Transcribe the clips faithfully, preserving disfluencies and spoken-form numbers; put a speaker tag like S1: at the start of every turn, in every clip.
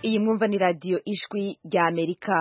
S1: Iyi mwumva ni radio Ijwi rya Amerika.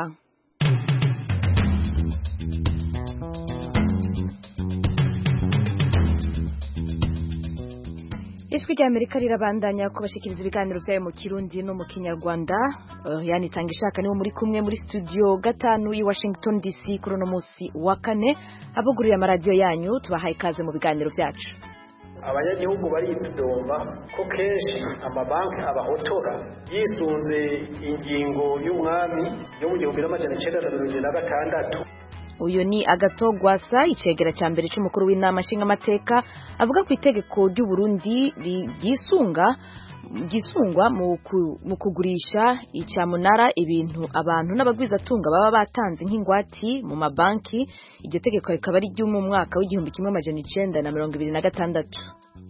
S1: Ijwi rya Amerika rirabandanya kubashikiriza ibiganiro vyayo mu Kirundi no mu Kinyarwanda. Uh, yani tanga ishaka niwo muri kumwe muri studio gatanu i Washington D C kuri no musi wa kane abugurira amaradio yanyu tubahaye kaze mu biganiro vyacu.
S2: Abanyagihugu baritudomba ko kenshi amabanki abahotora yisunze ingingo y'umwami yo mu gihumbi n'amajana icenda na mirongo ine na gatandatu.
S1: Uyo ni Agatogwasa icegera ca mbere c'umukuru w'inama nshingamateka avuga ku itegeko ry'u Burundi ryisunga gisungwa mu kugurisha icamunara ibintu abantu n'abagwizatunga baba batanze nk'ingwati mu mabanki. Iryo tegeko rikaba ari ryo mu mwaka w'igihumbi kimwe amajana icenda na mirongo ibiri na gatandatu.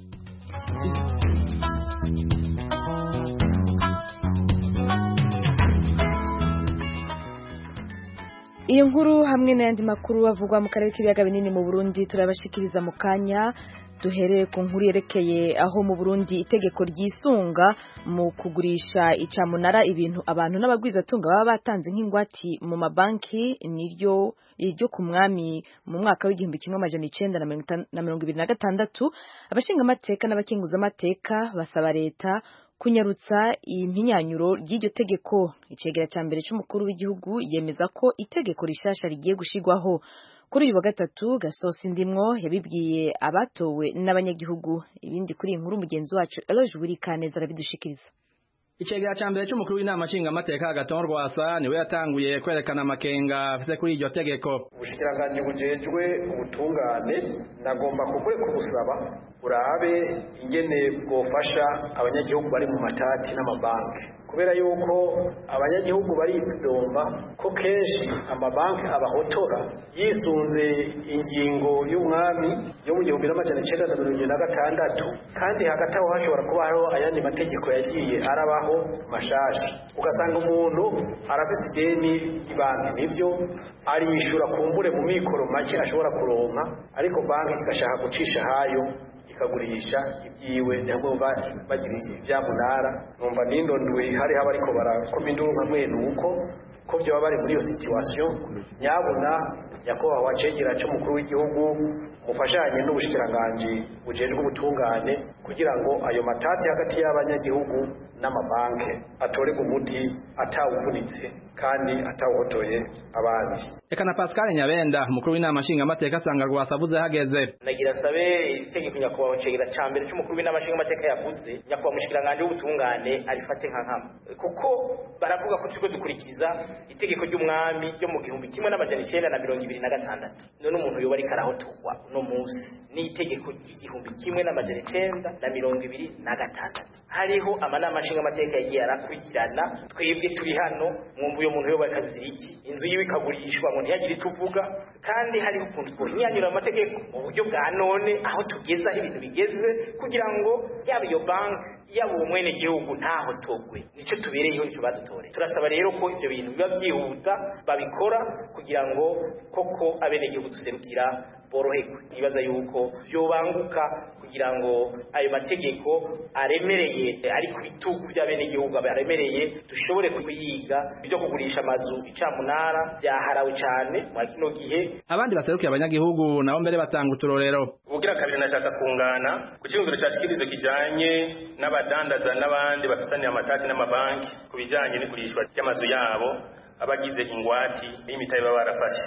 S1: Iyo nkuru hamwe n'ayandi makuru avugwa mu karere k'ibiyaga binini mu Burundi turabashikiriza mu kanya. Duhereye ku nkuru yerekeye aho mu Burundi itegeko ryisunga mu kugurisha icamunara ibintu abantu n'abagwizatunga baba batanze nk'ingwati mu mabanki niryo iryo ku mwami mu mwaka w'igihumbi kimwe amajana icenda na mirongo ibiri na gatandatu. Abashinga amateka n'abakenguza amateka basaba leta kunyarutsa impinyanyo ry'iryo tegeko. Icegera ca mbere c'umukuru w'igihugu yemeza ko itegeko rishasha rigiye gushigwaho kuri uyu wa gatatu. Gaston Sindimwo yabibwiye abatowe n'abanyagihugu. Ibindi kuri inkuru mugenzi wacu Eloge Wirikaneza arabidushikiriza.
S3: Icegera ca mbere c'umukuru w'inama nshingamateka Agatogwasa niwe yatanguye kwerekana amakenga afise kuri iryo tegeko.
S2: Ubushikiranganje bujejwe ubutungane nagomba kugwe kubusaba urabe ingene bwofasha abanyagihugu bari mu matati n'amabanki, kubera yuko abanyagihugu baritudomba ko kenshi amabanki abahotora yisunze ingingo y'umwami yo mu gihumbi n'amajana icenda na mirongo ine na gatandatu, kandi hagati aho hashobora kuba hariho ayandi mategeko yagiye arabaho mashasha. Ugasanga umuntu arafise ideni ry'ibanki, nivyo ariyishura kumbure mu mikoro make ashobora kuronka, ariko banki igashaka gucisha hayo ikagurisha ibyiwe ntabwo bagira ivyamunara. Numva nindondwe hari haba ariko barakoma induru nka mwene uko ko byo baba bari muri iyo situation. Nyabuna yakoba wacegera c'umukuru w'igihugu mufashanye n'ubushikiranganje bujejwe ubutungane kugira ngo ayo matati hagati y'abanyagihugu n'amabanki atorerwe umuti atawuvunitse kandi atawuhotoye abandi.
S3: Eka na Pascal Nyabenda umukuru w'inama nshingamateka asanga rwasavuze hageze.
S4: Nagira sabe itegeko nyakubahwa cegera ca mbere c'umukuru w'inama nshingamateka yavuze nyakubahwa mushikiranganje w'ubutungane arifate nka nkama, kuko baravuga ko tuko dukurikiza itegeko ry'umwami ryo mu gihumbi kimwe n'amajana icenda na mirongo ibiri na gatandatu. None umuntu yoba ariko arahotogwa no musi ni itegeko ry'igihumbi kimwe n'amajana icenda na mirongo ibiri na gatandatu. Hariho amanama nshingamateka yagiye arakurikirana, twebwe turi hano mwumva uyo muntu yoba akazi iki inzu yiwe ikagurishwa ngo ntiyagire tuvuga, kandi hari ukuntu twohinyanyura amategeko mu buryo bwa none aho tugeza ibintu bigeze kugira ngo yaba iyo banki yaba umwene gihugu ntaho togwe. Nico tubereyeho nico badutore. Turasaba rero ko ivyo bintu biba byihuta babikora kugira ngo koko abene gihugu duserukira boroherwe. Nibaza yuko yobanguka kugira ngo ayo mategeko aremereye ari ku bitugu by'abene gihugu aremereye dushobore kuyiga byo kugurisha amazu icamunara byaharawe cyane mu kino gihe.
S3: Abandi baserukiye abanyagihugu nabo mbere batanga uturorero.
S5: Ubugira kabiri nashaka kungana ku cyumviro cyashikirizo kijanye n'abadandaza n'abandi bafitaniye amatati n'amabanki kubijanye n'igurishwa ry'amazu yabo abagize ingwati n'imitaye baba barafashe.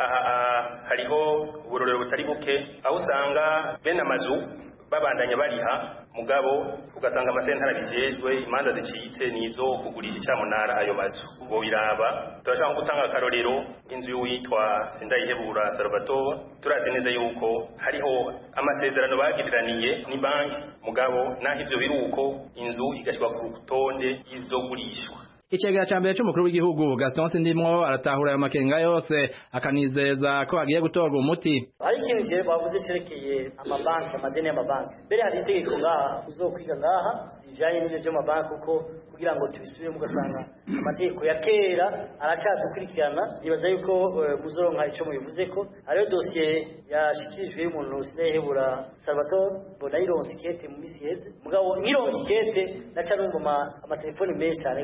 S5: Aha hariho uburorero butari buke aho usanga bene amazu babandanya bariha mugabo ugasanga amasentara bijejwe imanza zicitse nizo kugurisha icamunara ayo mazu. Bo biraba turashaka gutanga akarorero inzu y'uwitwa Sindayihebura Salvatore. Turazi neza yuko hariho amasezerano bagiriraniye ni banki mugabo naho ivyo biruko inzu igashwa ku rutonde izogurishwa.
S3: Icegera ca mbere c'umukuru w'igihugu Gaston Sindimwo aratahura ayo makenga yose akanizeza ko agiye gutorwa umuti.
S6: Hari ikintu je bavuze cerekeye amabanki amadeni y'amabanki. Mbere hari itegeko ngaha uzokwiga ngaha rijanye n'ivyo vy'amabanki uko kugira ngo tubisubire mugasanga amategeko ya kera aracadukurikirana. Nibaza yuko muzoronka ico mubivuze ko ariyo dossier yashikirijwe y'umuntu Sindayihebura Salvatore bonayironse ikete mu misi heze mugabo nkironke ikete naca numva amatelefoni menshi cyane gose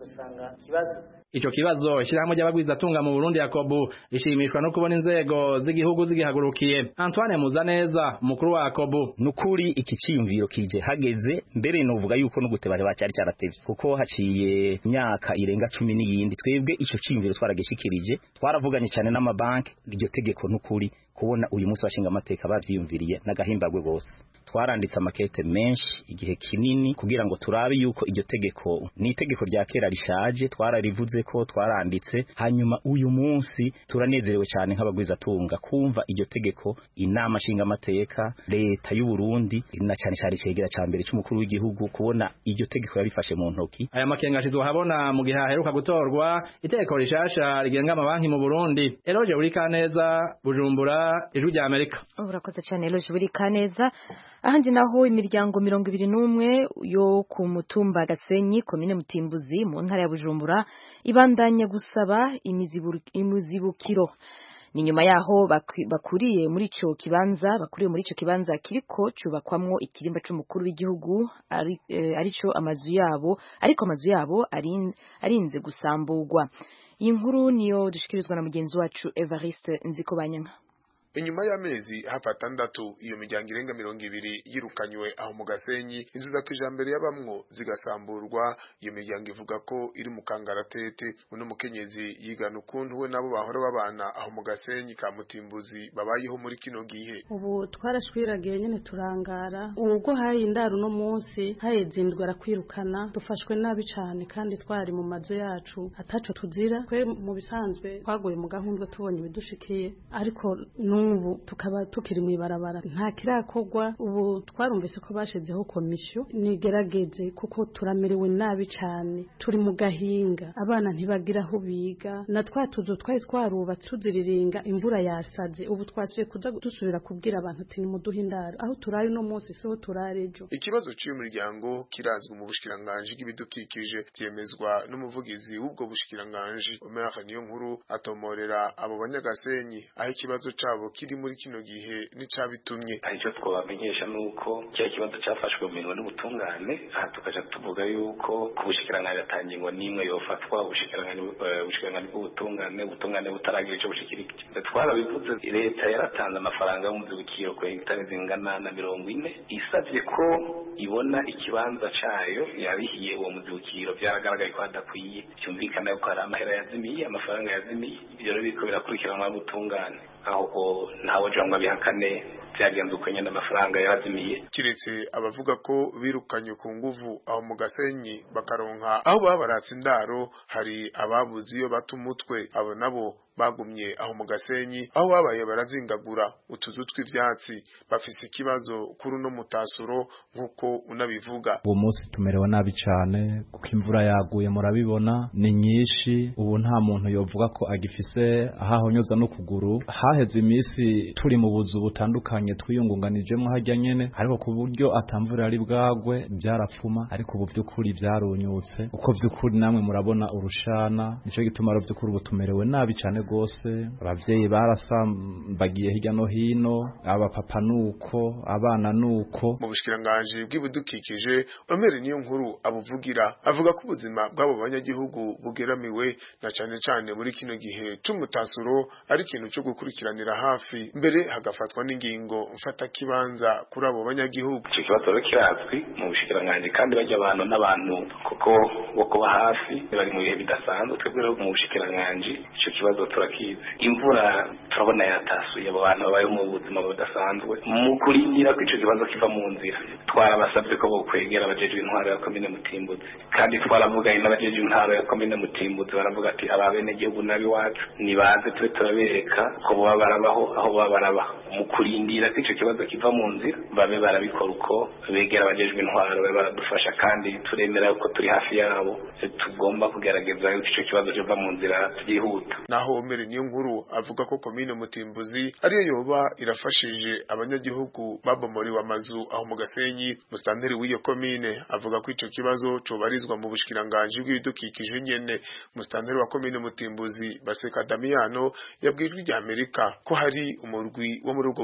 S6: usanga ikibazo
S3: Ico kibazo ishirahamwe ry'abagwizatunga mu Burundi Yakobu ishimishwa no kubona inzego z'igihugu zigihagurukiye. Antoine Muzaneza umukuru wa Yakobu:
S7: nukuri iki ciyumviro kije hageze mbere no vuga yuko no gutebare bacari cyaratevye kuko haciye imyaka irenga cumi n'iyindi twebwe ico ciyumviro twaragishikirije twaravuganye cyane n'amabanki iryo tegeko nukuri kubona uyu munsi bashinga amateka bavyiyumviriye n'agahimbagwe gose twaranditse amakete menshi igihe kinini kugira ngo turabe yuko iryo tegeko ni itegeko rya kera rishaje twararivuze ko twaranditse hanyuma uyu munsi turanezerewe cyane nk'abagwizatunga kumva iryo tegeko inama nshinga amateka leta y'u Burundi na cyane cyane cegera ca mbere cy'umukuru w'igihugu kubona iryo tegeko yarifashe mu ntoki.
S3: Aya makenga ashizwe habona mu gihe haheruka gutorwa itegeko rishasha rigenga amabanki mu Burundi. Eloge Burikaneza, Bujumbura, Ijwi rya Amerika.
S1: Urakoze cyane Eloge Burikaneza. Ahandi naho imiryango mirongo ibiri n'umwe yo ku mutumba Gasenyi komine Mutimbuzi mu ntara ya Bujumbura ibandanya gusaba imizibukiro. Ni nyuma yaho bakuriye muri ico kibanza bakuriye muri ico kibanza kiriko cubakwamwo ikirimba c'umukuru w'igihugu ari eh, arico amazu yabo ariko amazu yabo arin, arinze gusamburwa. Iyi nkuru niyo dushikirizwa na mugenzi wacu Evariste Nzikobanyanka.
S8: Inyuma y'amezi hafatandatu iyo miryango irenga mirongo ibiri yirukanywe aho mu Gasenyi inzu za kijambere y'abamwo zigasamburwa. Iyo miryango ivuga ko iri mu kangaratete uno mukenyezi yigana ukuntu we nabo bahora babana aho mu Gasenyi ka Mutimbuzi babayeho muri kino gihe.
S9: Ubu twarashwiragiye nyene turangara ubwo hayi indaro no munsi hayezindwa rakwirukana dufashwe nabi cyane kandi twari mu mazo yacu ataco tuzira kwe mu bisanzwe twagoye mu gahundwe tubonye ibidushikiye ariko ubu tukaba tukiri mu ibarabara nta kirakogwa. Ubu twarumvise ko bashizeho komisyo nigerageze kuko turamerewe nabi cyane turi mu gahinga abana ntibagira aho biga na twatuzo twari twarubatse tuziriringa imvura yasaze. Ubu twasuye kuza dusubira kubwira abantu ati nimuduhe indaro aho turari no munsi so turarejo.
S8: Ikibazo cy'uyu muryango kirazwe mu bushikiranganje bw'ibidukikije byemezwa n'umuvugizi w'ubwo bushikiranganje Omer Niyonkuru atomorera abo banyagasenyi aho ikibazo cabo kiri muri kino gihe n'icabitumye.
S10: Icyo twabamenyesha nuko cya kibazo cyafashwe mu minwe n'ubutungane aha tukaja tuvuga yuko ku bushikiranganje atangingo nimwe yofatwa ubushikiranganje ubushikiranganje bw'ubutungane ubutungane butaragira ico bushikirije. Twarabivuze leta yaratanze amafaranga y'umuzibukiro ku hegitari zingana na mirongo ine isavye ko ibona ikibanza cayo yabihiye uwo muzibukiro byaragaragaye ko adakwiye cyumvikana yuko hari amahera yazimiye amafaranga yazimiye ibyo rero biko birakurikiranwa n'ubutungane aho ntawe jangwa bihakane byagenze uko nyene amafaranga yarazimiye.
S8: Kiretse abavuga ko birukanye ku nguvu aho mu Gasenyi bakaronka aho babaratse indaro hari ababuze iyo bata umutwe abo nabo bagumye aho mu Gasenyi aho babaye barazingagura utuzu tw'ivyatsi bafise ikibazo kuri no mutasuro nkuko unabivuga.
S11: Uwo munsi tumerewe nabi cyane kuko imvura yaguye murabibona ni nyinshi. Ubu nta muntu yovuga ko agifise ahahonyoza no kuguru. Haheze imisi turi mu buzu butandukanye twiyungunganijemo hajya nyene ariko ku buryo atamvura ari bwagwe byarapfuma ariko ubu by'ukuri byarunyutse uko by'ukuri namwe murabona urushana nico gituma ro by'ukuri butumerewe nabi cyane gose. Abavyeyi barasambagiye hirya no hino abapapa nuko abana nuko.
S8: Mu bushikiranganje bw'ibidukikije Omer Niyonkuru abuvugira avuga ko ubuzima bw'abo banyagihugu bugeramiwe na cyane cyane muri kino gihe c'umutasuro ari ikintu cyo gukurikiranira hafi mbere hagafatwa n'ingingo mfata kibanza kuri abo banyagihugu.
S10: Icyo kibazo rero kirazwi mu bushikiranganje kandi bajya abantu n'abantu kuko bo kuba hafi bari mu bihe bidasanzwe. Twebwe rero mu bushikiranganje icyo kibazo turakizi. Imvura turabona yatasuye abo bantu babaye mu buzima budasanzwe mu kurindira ko icyo kibazo kiva mu nzira. Twarabasabye ko bokwegera abajejwe intwaro ya komine Mutimbuzi kandi twaravuganye n'abajejwe intwaro ya komine Mutimbuzi baravuga ati ababene gihugu nabi wacu nibaze tube turabereka ko baba barabaho aho baba barabaho mu kurindira ko icyo kibazo kiva mu nzira babe barabikora uko begera abajejwe intwaro babe baradufasha kandi turemera ko turi hafi yabo tugomba kugerageza ko icyo kibazo kiva mu nzira byihuta.
S8: Naho Omer Niyonkuru avuga ko komine Mutimbuzi ariyo yoba irafashije abanyagihugu babomoriwe amazu aho mu Gasenyi. Mustanteri w'iyo komine avuga ko icyo kibazo cobarizwa mu bushikiranganje bw'ibidukikije nyene. Mustanteri wa komine Mutimbuzi Baseka Damiano yabwirijwe rya Amerika ko hari umurwi wo muri ubwo bushikiranganje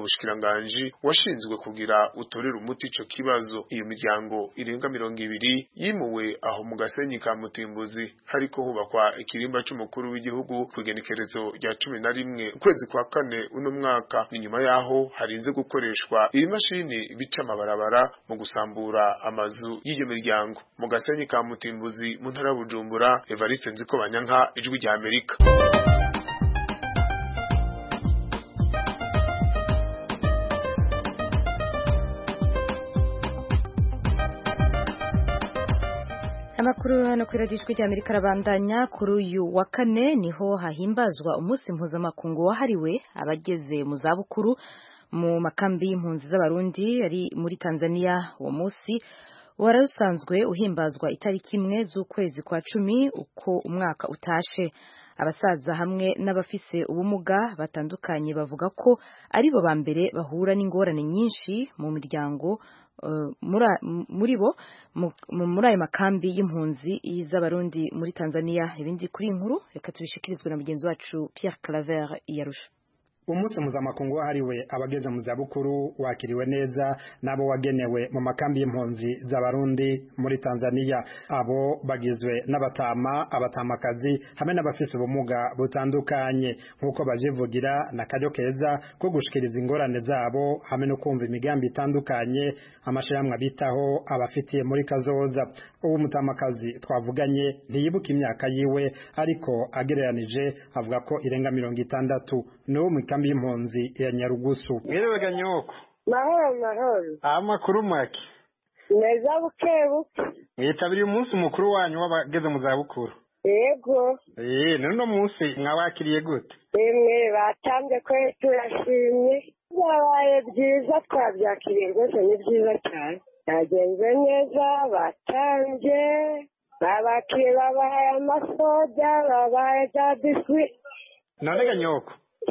S8: n'umushikiranganji washinzwe kugira utorera umuti ico kibazo. Iyo miryango irenga mirongo ibiri yimuwe aho mu Gasenyi ka Mutimbuzi hariko hubakwa ikirimba c'umukuru w'igihugu kw'igenekerezo rya cumi na rimwe ukwezi kwa kane uno mwaka. Ni nyuma yaho harinze gukoreshwa ibimashini bica amabarabara mu gusambura amazu y'iyo miryango. Mu Gasenyi ka Mutimbuzi mu ntara ya Bujumbura, Evariste Nzikobanyanka, Ijwi rya Amerika.
S1: Amakuru hano kuri Radio Ijwi rya Amerika arabandanya. Kuri uyu wa kane niho hahimbazwa umunsi mpuzamakungu wahariwe abageze mu zabukuru mu makambi y'impunzi z'abarundi ari muri Tanzania. Uwo munsi warasanzwe uhimbazwa itariki imwe z'ukwezi kwa cumi uko umwaka utashe. Abasaza hamwe n'abafise ubumuga batandukanye bavuga ko ari bo bambere bahura n'ingorane nyinshi mu miryango uh, muri bo muri ayo makambi y'impunzi z'abarundi muri Tanzania. Ibindi kuri inkuru reka tubishikirizwe na mugenzi wacu Pierre Claver Yarusha.
S12: Umunsi mpuzamakungu wahariwe abageze mu zabukuru wakiriwe neza nabo wagenewe mu makambi y'impunzi z'abarundi muri Tanzania. Abo bagizwe n'abatama, abatamakazi hamwe n'abafise ubumuga butandukanye, nkuko bajivugira na karyo keza ko gushikiriza ingorane zabo hamwe no kumva imigambi itandukanye amashiramwe abitaho abafitiye muri kazoza. Ubu mutamakazi twavuganye ntiyibuka imyaka yiwe, ariko agereranije avuga ko irenga mirongo itandatu. No mu kambi y'impunzi ya Nyarugusu.
S13: Yewe ganyoko.
S14: Mahoro mahoro.
S13: Amakuru make.
S14: Neza bukebuke.
S13: Mwitabiriye umunsi mukuru wanyu w'abageze mu zabukuru.
S14: Yego.
S13: Eh, none no munsi mwabakiriye gute?
S14: Emwe batambe ko turashimye. Babaye byiza twabyakiriye rwose, ni byiza cyane. Yagenze neza, batambye. Babakiriye babaye amasoja, babaye za biswi.
S13: None ganyoko.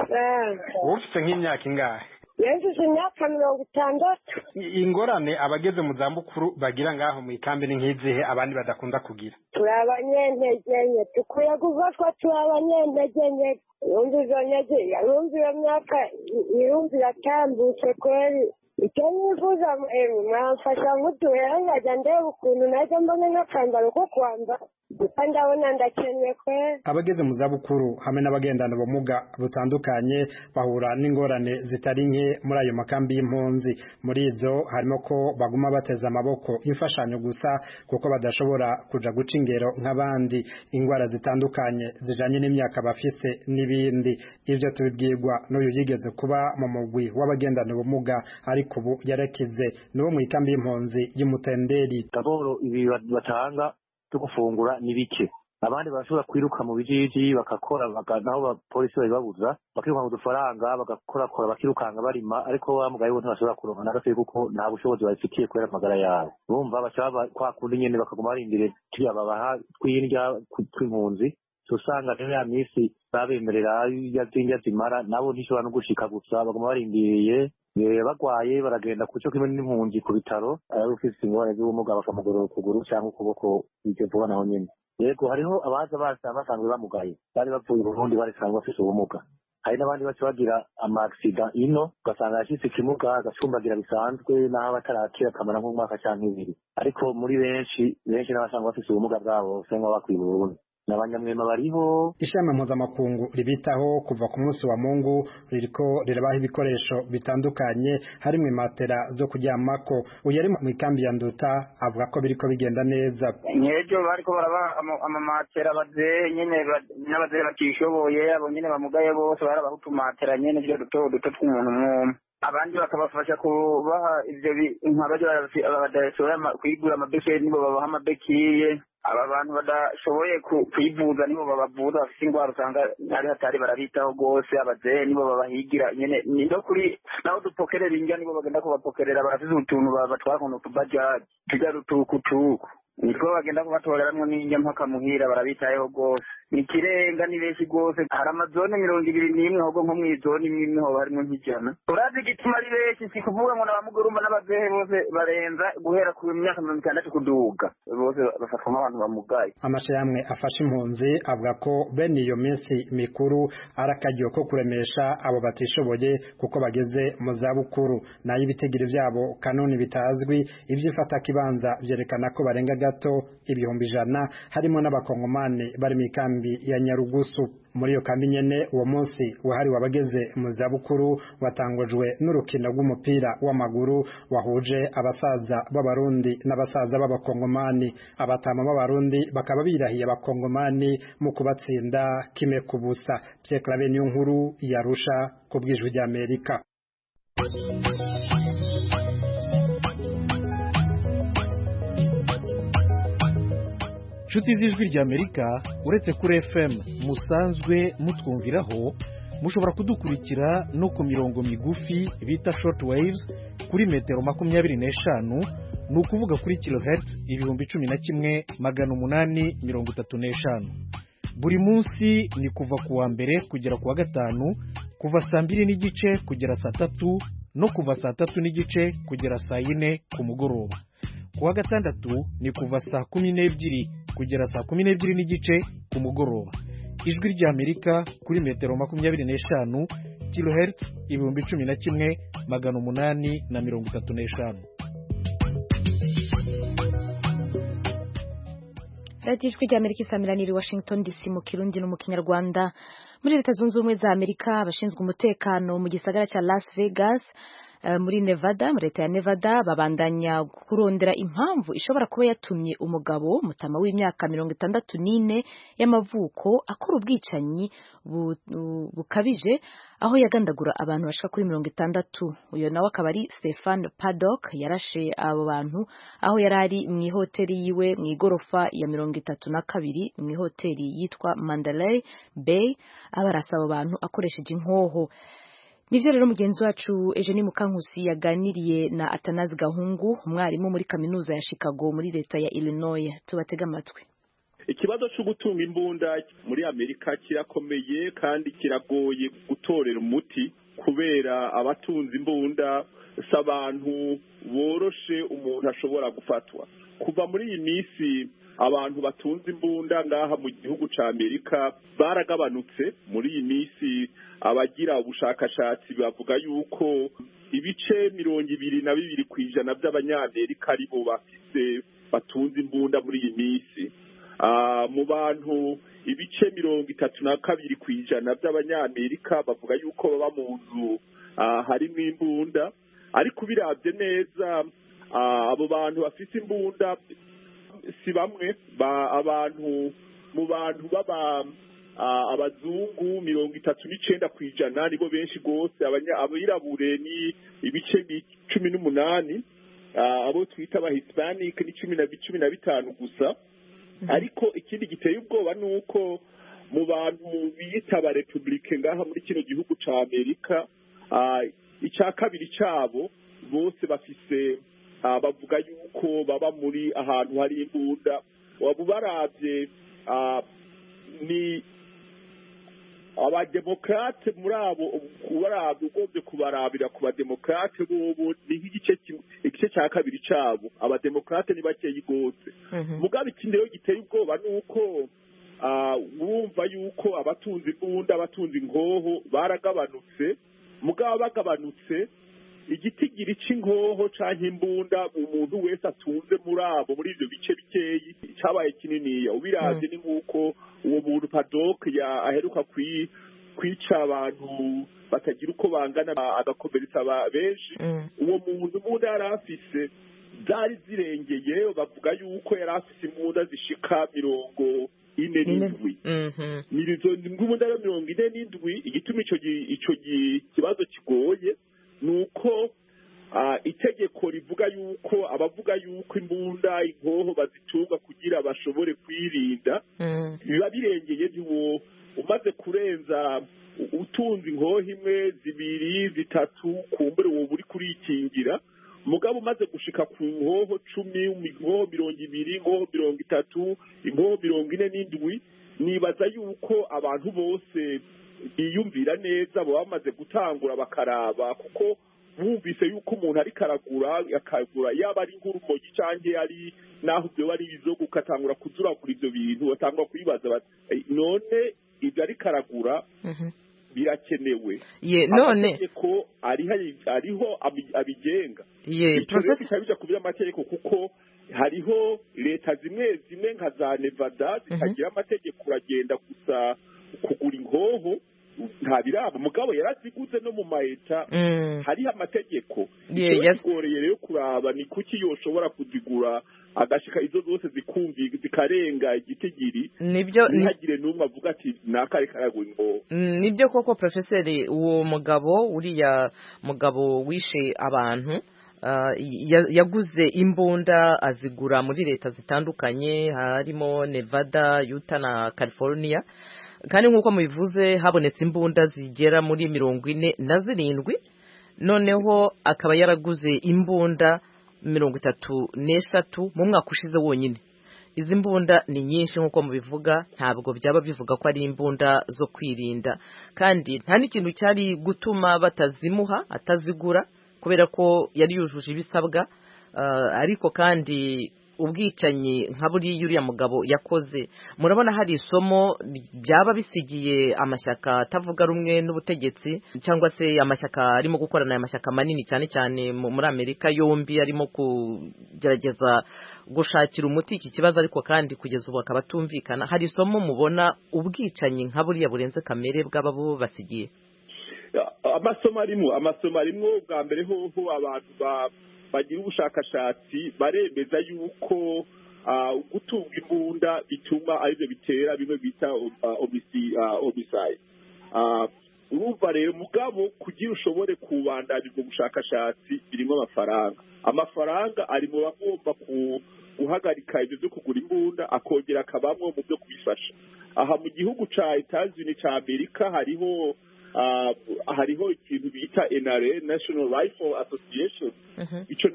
S13: Ufite nk'imyaka ingahe?
S14: Yesu imyaka mirongo itandatu.
S13: Ingorane abageze mu zabukuru bagira ngaho mu ikambi ni nk'izihe abandi badakunda kugira?
S14: Turi abanyentege nke, dukwiye gufashwa, turi abanyentege nke. Yumva izo ntege, yumva iyo myaka, yumva iratambutse kweri. Icyo nifuza mwamfasha nk'uduhera nkajya ndeba ukuntu najya mbona n'akambaro ko kwambara. Gusa ndabona ndakeneye kwe.
S12: Abageze mu zabukuru hamwe n'abagendana ubumuga butandukanye bahura n'ingorane zitari nke muri ayo makambi y'impunzi. Muri izo harimo ko baguma bateza amaboko imfashanyo gusa kuko badashobora kuja guca ingero nk'abandi, ingwara zitandukanye zijanye n'imyaka bafise n'ibindi. Ivyo tubibwirwa n'uyu yigeze kuba mu mugwi w'abagendana ubumuga ariko ubu yarakize, n'uwo mu ikambi y'impunzi y'Umutenderi.
S15: Taboro ibi batanga gufungura ni bike. Abandi barashobora kwiruka mu bijiji bakakora naho abapolisi babibabuza, bakiruka mu dufaranga bagakora kora bakirukanga barima, ariko bamugaye bo ntibashobora kuronka nagase kuko nta bushobozi babifitiye kwera amagara yabo. Bumva bacaba kwa kundi nyene bakaguma barindire kiriya babaha twindya tw'impunzi. Usanga rero ya misi babemerera yazinja zimara nabo ntishobora no gushika gusa, baguma barindiriye bagwaye baragenda kuco kimwe n'impunzi ku bitaro, ufise ingorane z'ubumuga bakamugorora ukuguru cyangwa ukuboko ivyo vuba naho nyene. Yego hariho abaza basa basanzwe bamugaye bari bavuye Burundi bari sanzwe bafise ubumuga. Hari n'abandi bace bagira ama accident ino ugasanga yashitse ikimuga agacumbagira bisanzwe naho batarakira kamara nk'umwaka canke ibiri, ariko muri benshi benshi n'abasanga bafise ubumuga bwabo usanga bakwiye Burundi. Nabanyamwema bariho.
S12: Ishami mpuzamakungu ribitaho kuva ku munsi wa Mungu ririko rirabaha ibikoresho bitandukanye harimwe matera zo kuryamako. Uyari mu ikambi ya Nduta avuga ko biriko bigenda neza.
S16: Nyejo bariko baraba amamatera baze nyene n'abaze batishoboye abo nyene bamugaye bose barabaha utumatera nyene byo duto duto tw'umuntu umwe. Abandi bakabafasha kubaha ivyo nk'abaje badashobora kwigura amabeke nibo babaha amabekiye. Aba bantu badashoboye kwivuza nibo babavuza, bafite ingwara usanga ari hatari barabitaho gose. Abaze nibo babahigira nyene nindo kuri naho dupokerera injya nibo bagenda kubapokerera, barafise utuntu babatwara kuno tubajaji tuja rutukutuku niko bagenda kubatoreramwo n'injya mpaka muhira barabitayeho gose. ikirenga ni benshi rwose hari amazone mirongo ibiri n'imwe ahubwo nko mu izone imwe imwe hoba harimo nk'ijana urazi igituma ari benshi si kuvuga ngo n'abamugurumba n'abazehe bose barenza guhera ku myaka mirongo itandatu kuduga bose bafatwa nk'abantu bamugaye.
S12: Amashirahamwe afasha impunzi avuga ko bene iyo minsi mikuru ari akaryo ko kuremesha abo batishoboye kuko bageze mu zabukuru nayo ibitegiro byabo kanoni bitazwi ivyifata kibanza vyerekana ko barenga gato ibihumbi ijana harimo n'abakongomane bari mu kambi ya Nyarugusu. Muri iyo kambi nyene uwo munsi wahari wabageze mu zabukuru watangujwe n'urukino rw'umupira w'amaguru wahuje abasaza b'abarundi n'abasaza b'abakongomani. Abatama b'abarundi bakaba birahiye abakongomani mu kubatsinda kime kubusa. Pierre Claver niyo nkuru yarusha ku bw'ijwi ry'Amerika.
S17: Inshuti z'ijwi ry'Amerika uretse kuri F M musanzwe mutwumviraho mushobora kudukurikira no ku mirongo migufi bita short waves kuri metero makumyabiri n'eshanu ni ukuvuga kuri kilohertz ibihumbi cumi na kimwe magana umunani mirongo itatu n'eshanu. Buri munsi ni kuva ku wa mbere kugera ku wa gatanu kuva saa mbiri n'igice kugera saa tatu no kuva saa tatu n'igice kugera saa yine ku mugoroba. Ku wa gatandatu ni kuva saa kumi n'ebyiri kugera saa kumi n'ebyiri n'igice ku mugoroba. Ijwi ry'Amerika kuri metero makumyabiri n'eshanu kilohertz ibihumbi cumi na kimwe magana umunani na mirongo itatu n'eshanu.
S1: Radio Ijwi ry'Amerika isamiraniye Washington D C mu Kirundi no mu Kinyarwanda. Muri Leta Zunze Ubumwe za Amerika abashinzwe umutekano mu gisagara cya Las Vegas muri Nevada, muri leta ya Nevada babandanya kurondera impamvu ishobora kuba yatumye umugabo mutama w'imyaka mirongo itandatu n'ine y'amavuko akora ubwicanyi bukabije aho yagandagura abantu bashika kuri mirongo itandatu. Uyo nawe akaba ari Stefan Paddock yarashe abo bantu aho yarari mu ihoteli yiwe mu igorofa ya mirongo itatu na kabiri mu ihoteli yitwa Mandalay Bay abarasa abo bantu akoresheje inkoho. Nivyo rero mugenzi wacu Eugenie Mukankusi yaganiriye na Atanazi Gahungu umwarimu muri kaminuza ya Chicago muri leta ya Illinois. Tubatega amatwi.
S18: Ikibazo cyo gutunga imbunda muri Amerika kirakomeye kandi kiragoye gutorera umuti kubera abatunze imbunda s'abantu boroshe umuntu ashobora gufatwa. Kuva muri iyi minsi abantu batunze imbunda ngaha mu gihugu ca Amerika baragabanutse. Muri iyi minsi abagira ubushakashatsi bavuga yuko ibice mirongo ibiri na bibiri kwijana by'abanyamerika aribo bafise batunze imbunda muri iyi minsi. Uh, mu bantu ibice mirongo itatu na kabiri kwijana by'abanyamerika bavuga yuko baba mu nzu uh, harimo imbunda, ariko biravye neza uh, abo bantu bafise imbunda si bamwe ba abantu mu bantu baba uh, abazungu mirongo itatu n'icenda kwijana nibo benshi gose, abirabure ni ibice cumi n'umunani, uh, abo twita aba Hispanic ni cumi na cumi na bitanu gusa. Ariko ikindi giteye ubwoba nuko mu bantu biyita aba Republike ngaha muri kino gihugu ca Amerika uh, icya kabiri cabo bose bafise uh, bavuga yuko baba muri ahantu hari imbunda. Wabu baravye uh, ni abademokrate muri abo barabye ugombe kubarabira ku bademokrate bobo ni nk'igice igice cya kabiri cabo. Abademokrate ni bakeyi gose. Mugabe ikindi rero giteye ubwoba nuko wumva yuko abatunze imbunda abatunze ingoho baragabanutse. Mugabo bagabanutse igitigiri c'ingoho canke imbunda umuntu wese atunze muri abo muri ivyo bice bikeyi cabaye kininiya. Ubiravye ni nkuko uwo muntu Paddock ya aheruka kwi kwica abantu batagira uko bangana agakomeretsa benshi. Uwo muntu imbunda yari afise zari zirengeye, bavuga yuko yari afise imbunda zishika mirongo ine n'indwi. Nizo imbunda rero mirongo ine n'indwi. Igituma ico ico kibazo kigoye nuko uh, itegeko rivuga yuko abavuga yuko imbunda inkoho bazitunga kugira bashobore kwirinda biba birengeye by'uwo umaze kurenza utunze inkoho imwe zibiri zitatu kumbere uwo buri kurikingira. Mugabo umaze gushika ku nkoho cumi, inkoho mirongo ibiri, inkoho mirongo itatu, inkoho mirongo ine n'indwi nibaza yuko abantu bose biyumvira neza baba bamaze gutangura bakaraba kuko bumvise yuko umuntu ariko aragura akagura yaba ari nk'urumogi cyangwa ari naho ibyo bari bizoga ukatangura kuzuragura ibyo bintu batangura kubibaza bati none ibyo ariko aragura birakenewe
S19: ye none
S18: amategeko ariho abigenga
S19: ye
S18: professor bijya kubira amategeko kuko hariho leta zimwe zimwe nka za Nevada zikagira amategeko uragenda gusa kugura inkoho nta biraba mugabo yaraziguze no mu maeta hariho amategeko yagoreye rero kuraba ni kuki yoshobora kuzigura agashika izo zose zikumvi zikarenga igitigiri
S19: nibyo
S18: ntihagire n'umwe avuga ati nakare karagura inkoho
S19: nibyo koko professeur uwo mugabo uriya mugabo wishe abantu yaguze imbunda azigura muri leta zitandukanye harimo Nevada, Utah na California kandi nk'uko mubivuze habonetse imbunda zigera muri mirongo ine na zirindwi noneho akaba yaraguze imbunda mirongo itatu n'eshatu mu mwaka ushize wonyine izi mbunda ni nyinshi nk'uko mubivuga ntabwo byaba bivuga ko ari imbunda zo kwirinda kandi nta n'ikintu cyari gutuma batazimuha atazigura kubera ko yari yujuje ibisabwa ariko kandi ubwicanyi nka buri yuriya mugabo yakoze murabona hari isomo byaba bisigiye amashyaka atavuga rumwe n'ubutegetsi cyangwa se amashyaka arimo gukorana amashyaka manini cyane cyane muri Amerika yombi arimo kugerageza gushakira umuti iki kibazo ariko kandi kugeza ubu akaba atumvikana hari isomo mubona ubwicanyi nka buriya burenze kamere bw'ababo basigiye
S18: amasomo arimo amasomo arimo bwa mbere ho abantu ba bagira ubushakashatsi baremeza yuko gutunga imbunda bituma aribyo bitera bimwe bita homicide urumva rero mugabo kugira ushobore kubandanya ubwo bushakashatsi birimo amafaranga amafaranga ari mu bagomba guhagarika ibyo byo kugura imbunda akongera akabamwo mu byo kubifasha aha mu gihugu ca Etats-Unis ca Amerika hariho hariho ikintu bita N R A National Rifle Association ico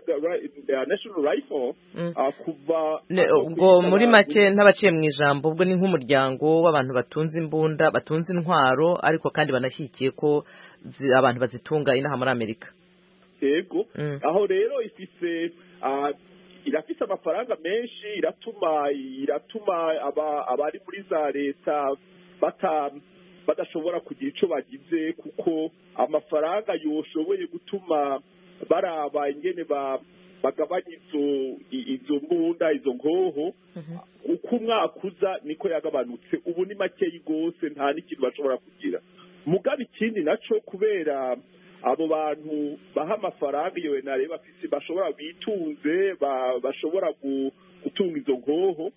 S18: National Rifle kuva
S19: ubwo muri make ntabaciye mu ijambo ubwo ni nk'umuryango w'abantu batunze imbunda batunze intwaro ariko kandi banashyikiye ko abantu bazitunga inaha muri Amerika
S18: yego aho rero ifise irafise amafaranga menshi iratuma iratuma abari muri za leta bata badashobora kugira icyo bagize kuko amafaranga yoshoboye gutuma baraba ingene bagabanya izo izo mbunda izo nkoho uko umwaka uza niko yagabanutse ubu ni makeyi rwose nta n'ikintu bashobora kugira mugabe ikindi naco kubera abo bantu baha amafaranga iyo N R A bafise bashobora bitunze bashobora gutunga izo nkoho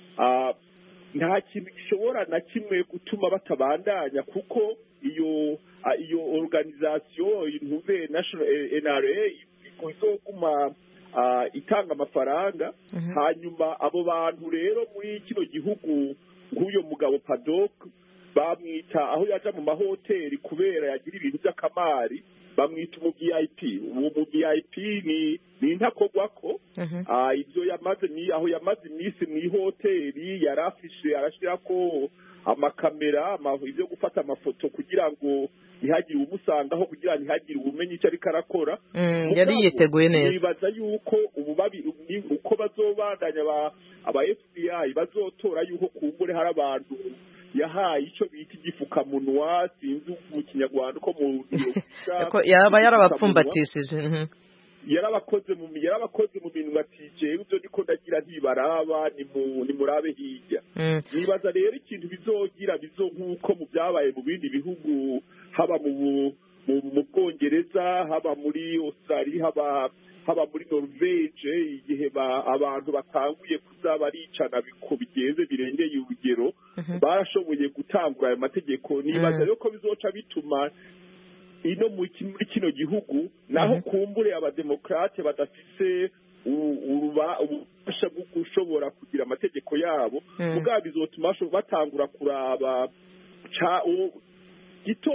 S18: nta kintu gishobora na kimwe gutuma batabandanya kuko iyo iyo organisation intuve national N R A izoguma itanga amafaranga hanyuma abo bantu rero muri kino gihugu nk'uyo mugabo Paddock bamwita aho yaja mu mahoteli kubera yagira ibintu by'akamari bamwita umu V I P uwo mu V I P ni ni ntakogwako ibyo yamaze ni aho yamaze iminsi mu ihoteli yarafishe arashirako amakamera ibyo gufata amafoto kugira ngo ntihagire umusangaho kugira ngo ntihagire ubumenyi icyo ariko arakora
S19: yari yiteguye neza
S18: nibaza yuko ubu babi uko bazobandanya aba F B I bazotora yuko kumbure hari abantu yahaye icyo bita igifukamunwa sinzi mu kinyarwanda uko mu
S19: yaba yarabapfumbatishije
S18: yarabakoze mu yarabakoze mu bintu batije ibyo niko ndagira ntibaraba ni mu ni murabe hirya nibaza rero ikintu bizogira bizo nkuko mu byabaye mu bindi bihugu haba mu mu Bwongereza haba muri Australia haba haba muri Norvege igihe abantu batanguye kuzaba aricana biko bigenze birengeye urugero barashoboye gutangura ayo mategeko nibaza rero ko bizoca bituma ino muri kino gihugu naho kumbure abademokrate badafise uruba ubufasha bwo gushobora kugira amategeko yabo mugabo bizotuma batangura kuraba gitoyi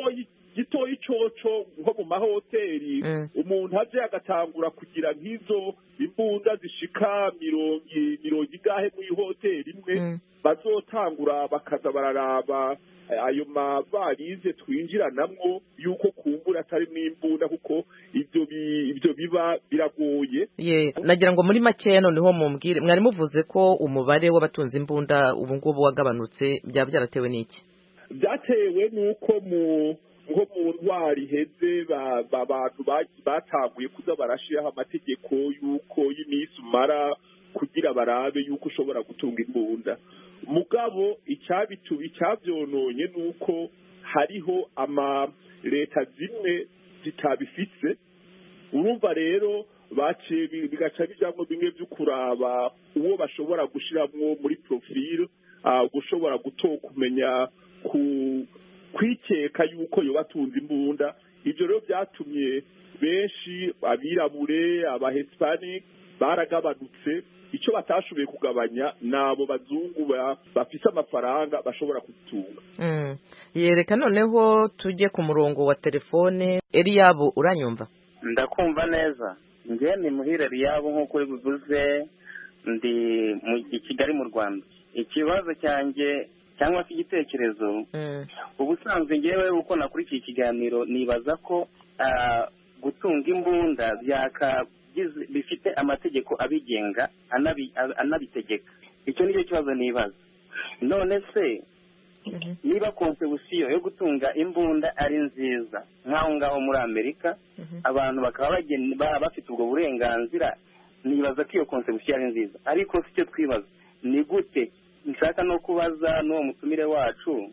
S18: gitoyi coco nko mu mahoteli umuntu aje agatangura kugira nk'izo imbunda zishika mirongo mirongo igahe mu ihoteli imwe bazotangura bakaza bararaba ayo mavarize twinjiranamwo yuko kumbura atari n'imbunda kuko ibyo ibyo biba biragoye.
S19: Ye nagira ngo muri makeya noneho mumbwire mwari muvuze ko umubare w'abatunze imbunda ubu ngubu wagabanutse byaba byaratewe n'iki?
S18: Byatewe nuko mu nko mu ntwari heze abantu batanguye kuza barashiraho amategeko yuko y'imisi umara kugira barabe yuko ushobora gutunga imbunda. Mugabo icyabitu icyavyononye nuko hariho ama leta zimwe zitabifise, urumva rero baciye bigaca bijamwo bimwe vyo kuraba uwo bashobora gushiramwo muri profile, uh, gushobora gutoka kumenya ku kwikeka yuko yo batunze imbunda. Ivyo rero byatumye benshi abirabure aba Hispanic baragabanutse. Icyo batashoboye kugabanya nabo bazungu bafise amafaranga bashobora kutunga.
S19: Mm. Yereka noneho tujye ku murongo wa telefone. Eliyabo uranyumva?
S20: Ndakumva neza. Ngiye ni muhire Eliyabo nkuko uri bivuze, ndi mu Kigali mu Rwanda. Ikibazo cyanjye cyangwa se igitekerezo mm. ubusanzwe ngewe uko nakuri iki kiganiro nibaza ko uh, gutunga imbunda byaka bifite amategeko abigenga anabitegeka. Icyo nicyo kibazo nibaza. None se niba constitution yo gutunga imbunda ari nziza nkaho ngaho muri Amerika abantu bakaba bagenda bafite ubwo burenganzira, nibaza ko iyo constitution ari nziza. Ariko sicyo twibaza ni gute, nshaka no kubaza n'uwo mutumire wacu,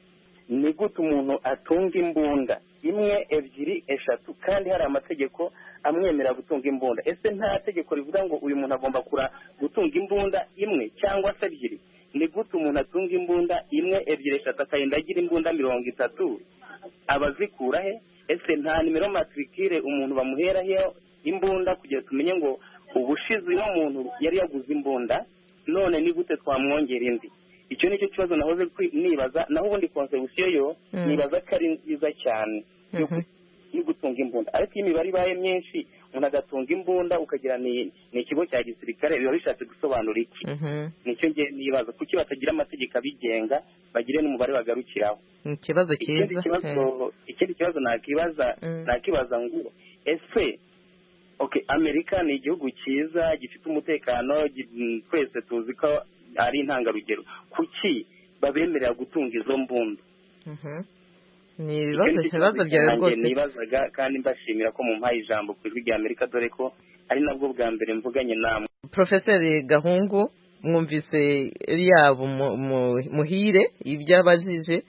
S20: ni gute umuntu atunga imbunda imwe ebyiri eshatu kandi hari amategeko amwemera gutunga imbunda? Ese nta tegeko rivuga ngo uyu muntu agomba kura gutunga imbunda imwe cyangwa se ebyiri? Ni gute umuntu atunga imbunda imwe ebyiri eshatu akayenda agira imbunda mirongo itatu? Abazikura he? Ese nta nimero matricule umuntu bamuhera he imbunda kugira tumenye ngo ubushize uyu muntu yari yaguze imbunda, none ni gute twamwongera indi? Icyo nicyo kibazo nahoze nibaza. Naho ubundi constitution yo nibaza ko ari nziza cyane yo gutunga imbunda, ariko imibare ibaye myinshi umuntu agatunga imbunda ukagira ni ni ikigo cya gisirikare, biba bishatse gusobanura iki? Nicyo ngiye nibaza kuki batagira amategeko abigenga bagire n'umubare bagarukiraho.
S19: Ikibazo cyiza.
S20: Ikindi kibazo nakibaza nakibaza ngo ese okay, Amerika ni igihugu cyiza gifite umutekano, twese tuzi ko ari intangarugero. Kuki babemerera gutunga izo mbunda?
S19: Mhm. Ni ibibazo ikibazo byawe rwose
S20: nibazaga, kandi mbashimira ko mumpaye ijambo ku ijwi rya Amerika, dore ko ari nabwo bwa mbere mvuganye namwe.
S19: Professor Gahungu, mwumvise Eliyabo muhire ibyo abajije?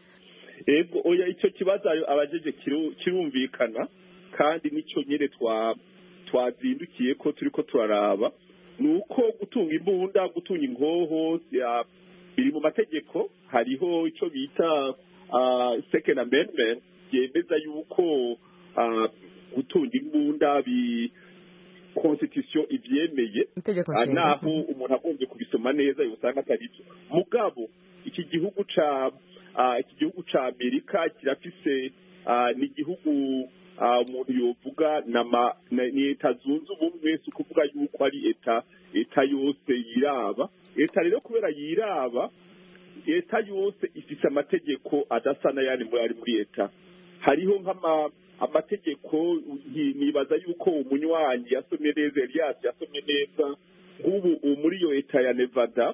S18: Ego oya, icyo kibazo abajeje kirumvikana kandi nicyo nyere twa twazindukiye ko turiko turaraba, nuko gutunga imbunda gutunga ingoho biri mu mategeko. Hariho icyo bita Uh, second amendment yemeza yuko uh, gutunga imbunda bi constitution ibyemeye, uh, naho umuntu agombye kubisoma neza yosanga atari byo. Mugabo iki gihugu ca uh, iki gihugu ca Amerika kirafise uh, ni igihugu umuntu uh, yovuga na ni Leta Zunze Ubumwe, si ukuvuga yuko ari eta eta yose yiraba. Eta rero kubera yiraba, Leta yose ifite amategeko adasa n'ayandi muri muri leta. Hariho nk'ama amategeko nibaza yuko umunywanyi yasomye neza, Elias yasomye neza. Nk'ubu muri iyo leta ya Nevada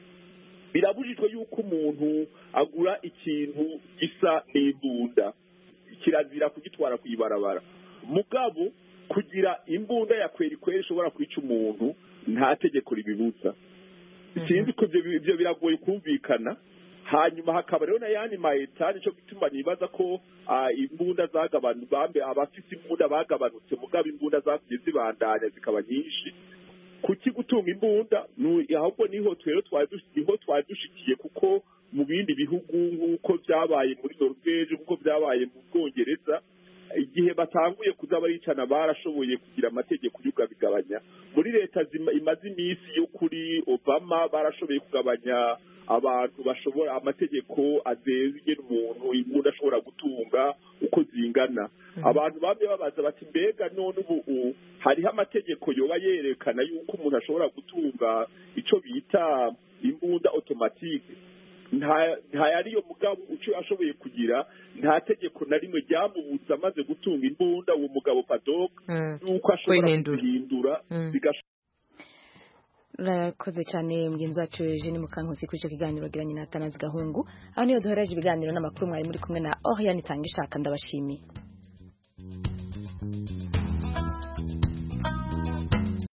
S18: birabujijwe yuko umuntu agura ikintu gisa n'imbunda, kirazira kugitwara kuyibarabara. Mugabo kugira imbunda ya kweri kweri ishobora kwica umuntu nta tegeko ribibuza. Sinzi ko ibyo biragoye kumvikana. Hanyuma hakaba rero n'ayandi maeta, nicyo gituma nibaza ko imbunda zagabanutse, bambe abafite imbunda bagabanutse, mugabo imbunda zagiye zibandanya zikaba nyinshi. Kuki gutunga imbunda? Ahubwo niho twero twariho twadushikiye, kuko mu bindi bihugu nk'uko byabaye muri Norvege, nk'uko byabaye mu Bwongereza, igihe batanguye kuza baricana barashoboye kugira amategeko y'ugabigabanya muri leta imaze iminsi yo kuri Obama barashoboye kugabanya abantu bashobora amategeko azeza ingene umuntu imbunda ashobora gutunga uko zingana abantu bamwe babaza bati mbega none ubu hariho amategeko yoba yerekana yuko umuntu ashobora gutunga ico bita imbunda automatique nta yariyo mugabo uco ashoboye kugira nta tegeko na rimwe ryamubuza amaze gutunga imbunda uwo mugabo Paddock yuko ashobora guhindura
S1: Rakoze cyane mugenzi wacu Eugene Mukankusi kuri icyo kiganiro giranye na Tanazi Gahungu aho niyo duhereje ibiganiro n'amakuru mwari muri kumwe na Oriane Tangishaka ndabashimiye